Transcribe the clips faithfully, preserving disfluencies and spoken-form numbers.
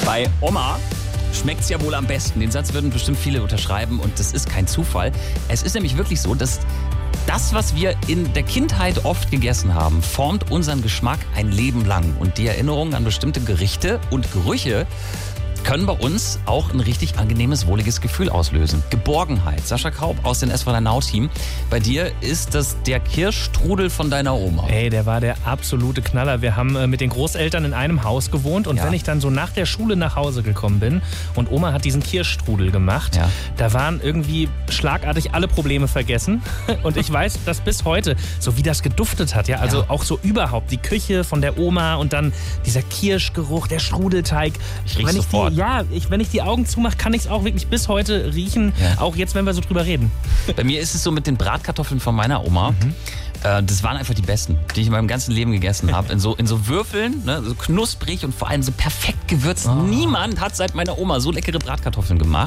Bei Oma schmeckt's ja wohl am besten. Den Satz würden bestimmt viele unterschreiben und das ist kein Zufall. Es ist nämlich wirklich so, dass das, was wir in der Kindheit oft gegessen haben, formt unseren Geschmack ein Leben lang. Und die Erinnerungen an bestimmte Gerichte und Gerüche können bei uns auch ein richtig angenehmes, wohliges Gefühl auslösen. Geborgenheit. Sascha Kaub aus dem S V Now-Team. Bei dir ist das der Kirschstrudel von deiner Oma. Ey, der war der absolute Knaller. Wir haben äh, mit den Großeltern in einem Haus gewohnt und Ja. wenn ich dann so nach der Schule nach Hause gekommen bin und Oma hat diesen Kirschstrudel gemacht, Ja. da waren irgendwie schlagartig alle Probleme vergessen und ich weiß, dass bis heute, so wie das geduftet hat, ja, also Ja. auch so überhaupt die Küche von der Oma und dann dieser Kirschgeruch, der Strudelteig. Ich riech's wenn ich sofort. Die, ja, ich, wenn ich die Augen zumache, kann ich es auch wirklich bis heute riechen, Ja. auch jetzt, wenn wir so drüber reden. Bei mir ist es so mit den Bratkartoffeln von meiner Oma. Mhm. Äh, das waren einfach die besten, die ich in meinem ganzen Leben gegessen habe. In so, in so Würfeln, ne, so knusprig und vor allem so perfekt gewürzt. Oh. Niemand hat seit meiner Oma so leckere Bratkartoffeln gemacht.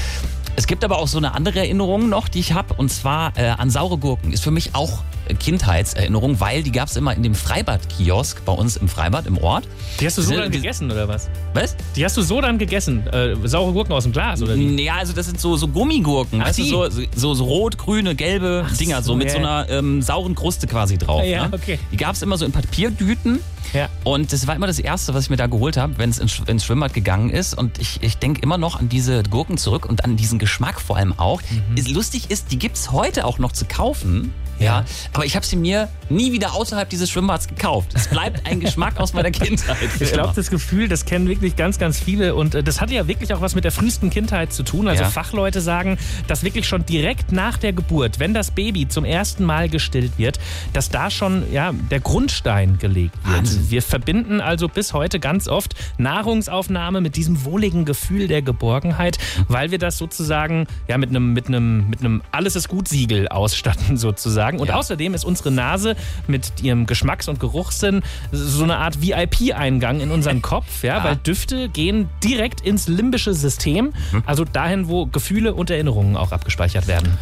Es gibt aber auch so eine andere Erinnerung noch, die ich habe, und zwar äh, an saure Gurken. Ist für mich auch äh, Kindheitserinnerung, weil die gab es immer in dem Freibad-Kiosk bei uns im Freibad im Ort. Die hast du so Diese- dann gegessen, oder was? Was? Die hast du so dann gegessen? Äh, saure Gurken aus dem Glas, oder wie? Ja, also das sind so, so Gummigurken, Ach, weißt du, die? so, so, so rot, grüne, gelbe Ach Dinger, so so, mit ja, so einer ähm, sauren Kruste quasi drauf. Ja, ne? okay. Die gab es immer so in Papierdüten. Ja. Und das war immer das Erste, was ich mir da geholt habe, wenn es ins, ins Schwimmbad gegangen ist. Und ich, ich denke immer noch an diese Gurken zurück und an diesen Geschmack vor allem auch. Mhm. Ist, lustig ist, die gibt es heute auch noch zu kaufen. Ja. Ja. Aber ich habe sie mir nie wieder außerhalb dieses Schwimmbads gekauft. Es bleibt ein Geschmack aus meiner Kindheit. Ich glaube, das Gefühl, das kennen wirklich ganz, ganz viele und äh, das hat ja wirklich auch was mit der frühesten Kindheit zu tun. Also Ja. Fachleute sagen, dass wirklich schon direkt nach der Geburt, wenn das Baby zum ersten Mal gestillt wird, dass da schon ja, der Grundstein gelegt wird. Wahnsinn. Wir verbinden also bis heute ganz oft Nahrungsaufnahme mit diesem wohligen Gefühl der Geborgenheit, weil wir das sozusagen ja, mit einem mit einem mit einem Alles ist gut Siegel ausstatten sozusagen. Und Ja. außerdem ist unsere Nase mit ihrem Geschmacks- und Geruchssinn so eine Art V I P-Eingang in unseren Kopf, ja, Ja. weil Düfte gehen direkt ins limbische System, also dahin, wo Gefühle und Erinnerungen auch abgespeichert werden.